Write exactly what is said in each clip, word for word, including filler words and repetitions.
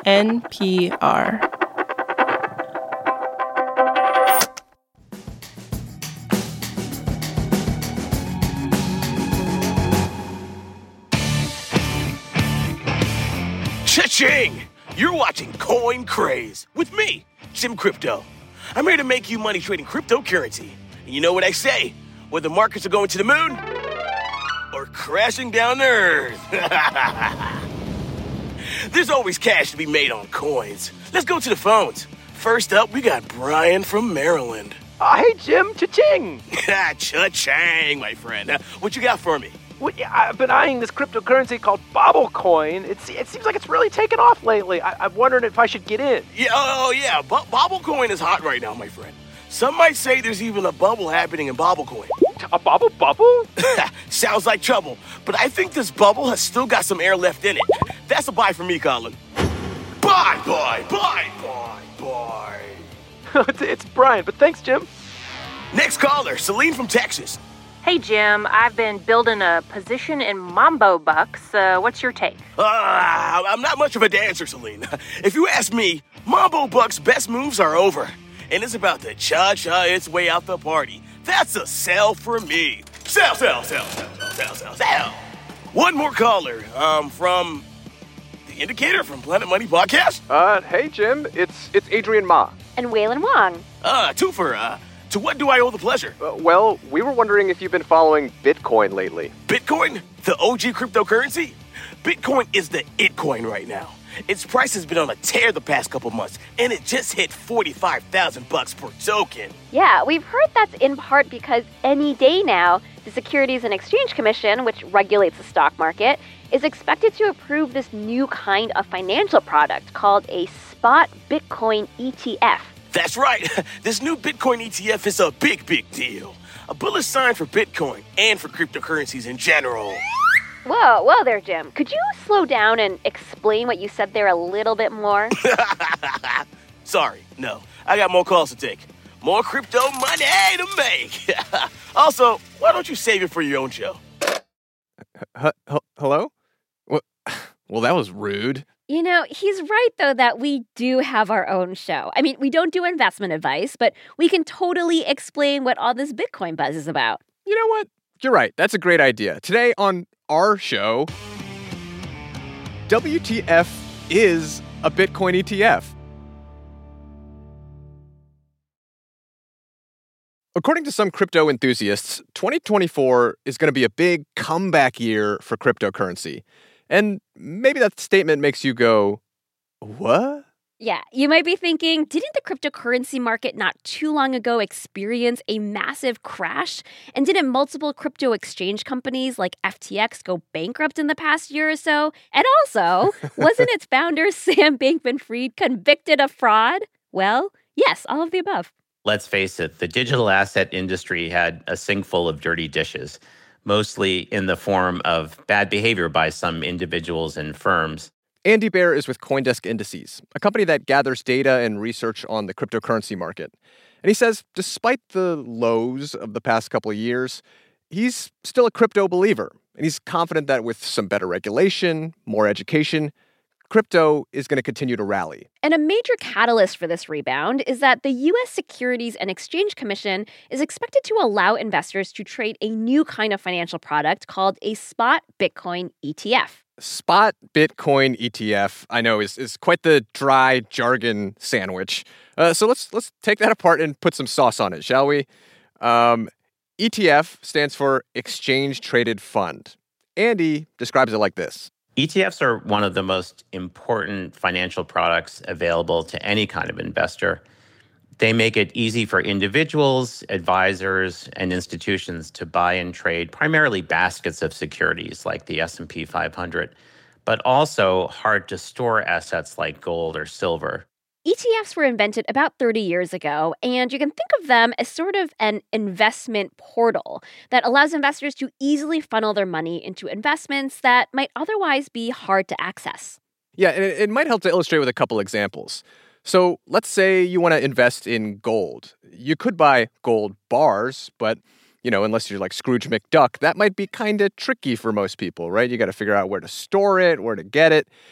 N P R. Cha-ching! You're watching Coin Craze with me, Jim Crypto. I'm here to make you money trading cryptocurrency. And you know what I say? Whether markets are going to the moon or crashing down to Earth. There's always cash to be made on coins. Let's go to the phones. First up, we got Brian from Maryland. Uh, hey, Jim. Cha-ching. Cha-chang, my friend. Uh, what you got for me? Well, yeah, I've been eyeing this cryptocurrency called Bobblecoin. It's, it seems like it's really taken off lately. I, I'm wondering if I should get in. Yeah, oh, yeah. Bo- Bobblecoin is hot right now, my friend. Some might say there's even a bubble happening in Bobblecoin. A bubble bubble? Sounds like trouble, but I think this bubble has still got some air left in it. That's a buy for me, Colin. Buy, buy, buy, buy, buy. it's, it's Brian, but thanks, Jim. Next caller, Celine from Texas. Hey, Jim, I've been building a position in Mambo Bucks. Uh, what's your take? Uh, I'm not much of a dancer, Celine. If you ask me, Mambo Bucks' best moves are over, and it's about to cha-cha its way out the party. That's a sell for me. Sell, sell, sell, sell, sell, sell, sell, sell. One more caller, um, from The Indicator from Planet Money Podcast. Uh, hey, Jim, it's it's Adrian Ma. And Waylon Wong. Uh, twofer, uh, to what do I owe the pleasure? Uh, well, we were wondering if you've been following Bitcoin lately. Bitcoin? The O G cryptocurrency? Bitcoin is the it coin right now. Its price has been on a tear the past couple months, and it just hit forty-five thousand bucks per token. Yeah, we've heard that's in part because any day now, the Securities and Exchange Commission, which regulates the stock market, is expected to approve this new kind of financial product called a spot Bitcoin E T F. That's right. This new Bitcoin E T F is a big, big deal. A bullish sign for Bitcoin and for cryptocurrencies in general. Whoa, whoa there, Jim. Could you slow down and explain what you said there a little bit more? Sorry, no. I got more calls to take. More crypto money to make. Also, why don't you save it for your own show? H- h- hello? Well, well, that was rude. You know, he's right, though, that we do have our own show. I mean, we don't do investment advice, but we can totally explain what all this Bitcoin buzz is about. You know what? You're right. That's a great idea. Today on our show, W T F is a Bitcoin E T F. According to some crypto enthusiasts, twenty twenty-four is going to be a big comeback year for cryptocurrency. And maybe that statement makes you go, what? Yeah, you might be thinking, didn't the cryptocurrency market not too long ago experience a massive crash? And didn't multiple crypto exchange companies like F T X go bankrupt in the past year or so? And also, wasn't its founder, Sam Bankman-Fried, convicted of fraud? Well, yes, all of the above. Let's face it, the digital asset industry had a sink full of dirty dishes, mostly in the form of bad behavior by some individuals and firms. Andy Baer is with CoinDesk Indices, a company that gathers data and research on the cryptocurrency market. And he says, despite the lows of the past couple of years, he's still a crypto believer. And he's confident that with some better regulation, more education, crypto is going to continue to rally. And a major catalyst for this rebound is that the U S Securities and Exchange Commission is expected to allow investors to trade a new kind of financial product called a spot Bitcoin E T F. Spot Bitcoin E T F, I know, is, is quite the dry jargon sandwich. Uh, so let's let's take that apart and put some sauce on it, shall we? Um, E T F stands for Exchange Traded Fund. Andy describes it like this. E T Fs are one of the most important financial products available to any kind of investor. They make it easy for individuals, advisors, and institutions to buy and trade primarily baskets of securities like the S and P five hundred, but also hard to store assets like gold or silver. E T Fs were invented about thirty years ago, and you can think of them as sort of an investment portal that allows investors to easily funnel their money into investments that might otherwise be hard to access. Yeah, and it, it might help to illustrate with a couple examples. So let's say you want to invest in gold. You could buy gold bars, but, you know, unless you're like Scrooge McDuck, that might be kind of tricky for most people, right? You got to figure out where to store it, where to get it.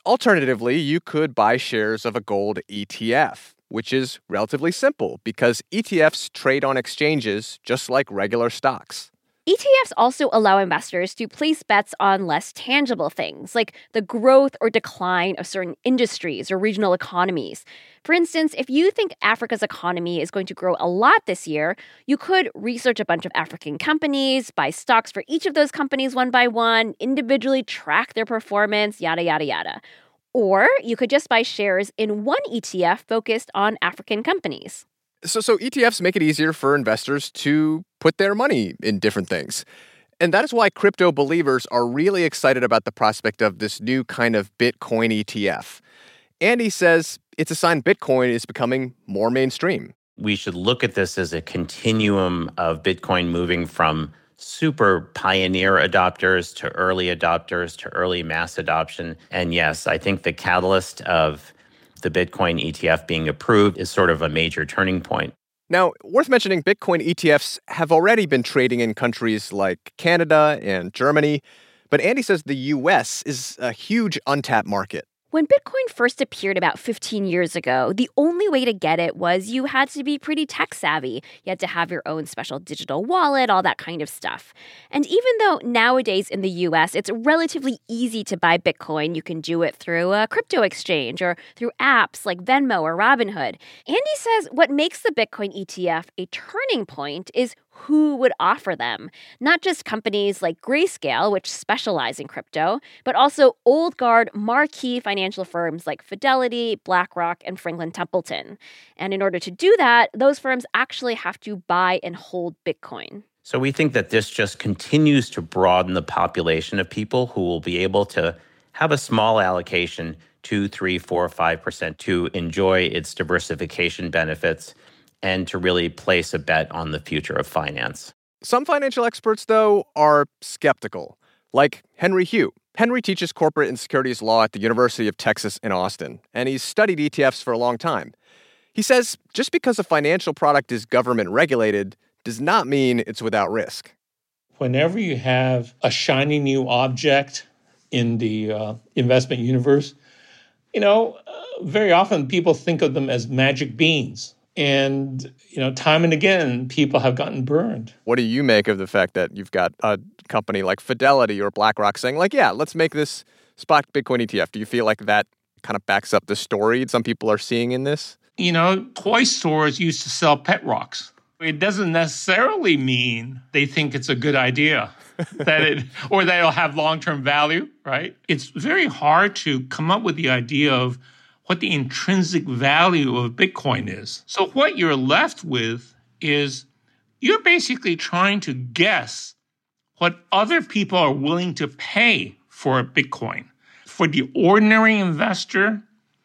Alternatively, you could buy shares of a gold E T F, which is relatively simple because E T Fs trade on exchanges just like regular stocks. E T Fs also allow investors to place bets on less tangible things, like the growth or decline of certain industries or regional economies. For instance, if you think Africa's economy is going to grow a lot this year, you could research a bunch of African companies, buy stocks for each of those companies one by one, individually track their performance, yada, yada, yada. Or you could just buy shares in one E T F focused on African companies. So, so E T Fs make it easier for investors to put their money in different things. And that is why crypto believers are really excited about the prospect of this new kind of Bitcoin E T F. Andy says it's a sign Bitcoin is becoming more mainstream. We should look at this as a continuum of Bitcoin moving from super pioneer adopters to early adopters to early mass adoption. And yes, I think the catalyst of the Bitcoin E T F being approved is sort of a major turning point. Now, worth mentioning, Bitcoin E T Fs have already been trading in countries like Canada and Germany, but Andy says the U S is a huge untapped market. When Bitcoin first appeared about fifteen years ago, the only way to get it was you had to be pretty tech savvy. You had to have your own special digital wallet, all that kind of stuff. And even though nowadays in the U S it's relatively easy to buy Bitcoin, you can do it through a crypto exchange or through apps like Venmo or Robinhood. Andy says what makes the Bitcoin E T F a turning point is who would offer them. Not just companies like Grayscale, which specialize in crypto, but also old guard marquee financial firms like Fidelity, BlackRock, and Franklin Templeton. And in order to do that, those firms actually have to buy and hold Bitcoin. So we think that this just continues to broaden the population of people who will be able to have a small allocation, two, three, four, five percent, to enjoy its diversification benefits and to really place a bet on the future of finance. Some financial experts, though, are skeptical, like Henry Hu. Henry teaches corporate and securities law at the University of Texas in Austin, and he's studied E T Fs for a long time. He says just because a financial product is government regulated does not mean it's without risk. Whenever you have a shiny new object in the uh, investment universe, you know, uh, very often people think of them as magic beans. And, you know, time and again, people have gotten burned. What do you make of the fact that you've got a company like Fidelity or BlackRock saying, like, yeah, let's make this spot Bitcoin E T F? Do you feel like that kind of backs up the story some people are seeing in this? You know, toy stores used to sell pet rocks. It doesn't necessarily mean they think it's a good idea that it or that it'll have long-term value, right? It's very hard to come up with the idea of what the intrinsic value of Bitcoin is. So what you're left with is you're basically trying to guess what other people are willing to pay for Bitcoin. For the ordinary investor,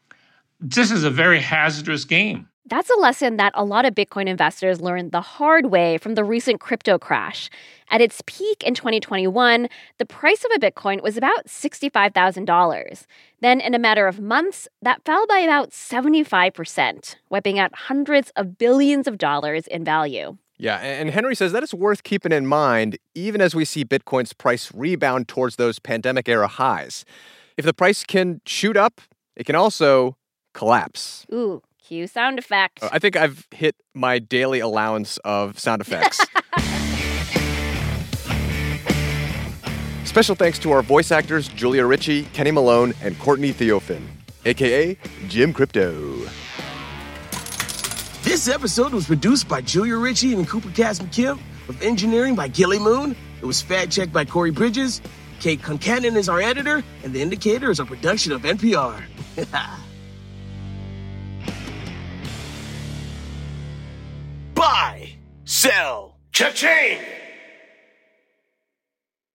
this is a very hazardous game. That's a lesson that a lot of Bitcoin investors learned the hard way from the recent crypto crash. At its peak in twenty twenty-one, the price of a Bitcoin was about sixty-five thousand dollars. Then, in a matter of months, that fell by about seventy-five percent, wiping out hundreds of billions of dollars in value. Yeah, and Henry says that is worth keeping in mind, even as we see Bitcoin's price rebound towards those pandemic-era highs. If the price can shoot up, it can also collapse. Ooh. Cue sound effect. I think I've hit my daily allowance of sound effects. Special thanks to our voice actors, Julia Ritchie, Kenny Malone, and Courtney Theophin, a k a. Jim Crypto. This episode was produced by Julia Ritchie and Cooper Casm Kim, with engineering by Gilly Moon. It was fact-checked by Corey Bridges. Kate Concannon is our editor, and The Indicator is a production of N P R. Buy, sell, cha-ching!